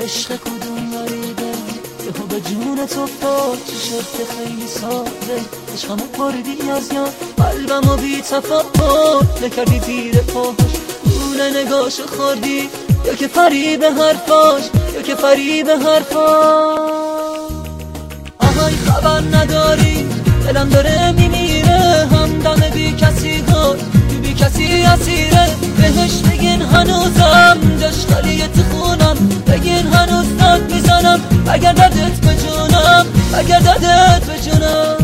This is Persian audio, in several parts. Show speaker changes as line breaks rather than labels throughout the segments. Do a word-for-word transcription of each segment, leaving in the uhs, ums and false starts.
عشق کدوم غریبه یهو به جون تو افتاد چی شد که خیلی ساده عشقمو بردی از یاد قلبمو بی تفاوت نکردی زیر پاش گونه نگاش خوردی یا که فریب حرفاش یا که فریب حرفاش آهای خبر نداری دلم داره میمیره همدم بی کسی دار تو بی کسی اسیره بهش بگین هنوزم جاش خالیه تو خونم بگین هنوز داد میزنم اگر دردت به جونم اگر دردت به جونم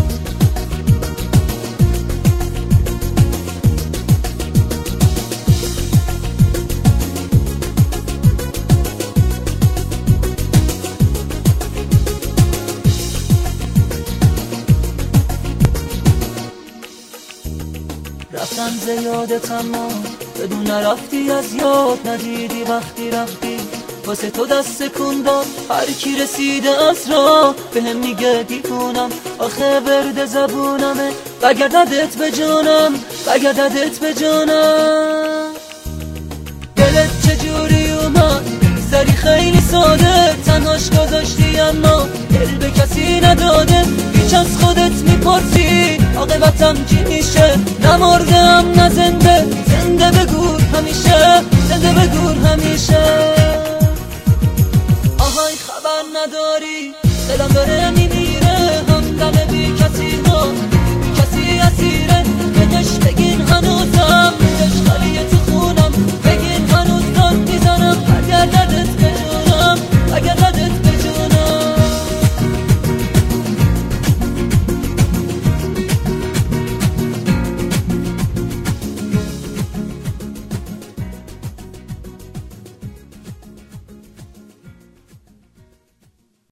رفتم زیادت اما بدون نرفتی از یاد ندیدی وقتی رفتی واسه تو دست کندم هر کی رسیده از راه به هم میگه دیوونم آخه ورد زبونمه بگرددت به جانم بگرددت به جانم دلت چجوری اومد زری خیلی ساده تنهاش گذاشتی اما دل به کسی نداده هیچ از خودت میپرسی عاقبتم چی میشه نمردم نه زنده زنده بگو همیشه زنده بگو همیشه آهای خبر نداری دلم داره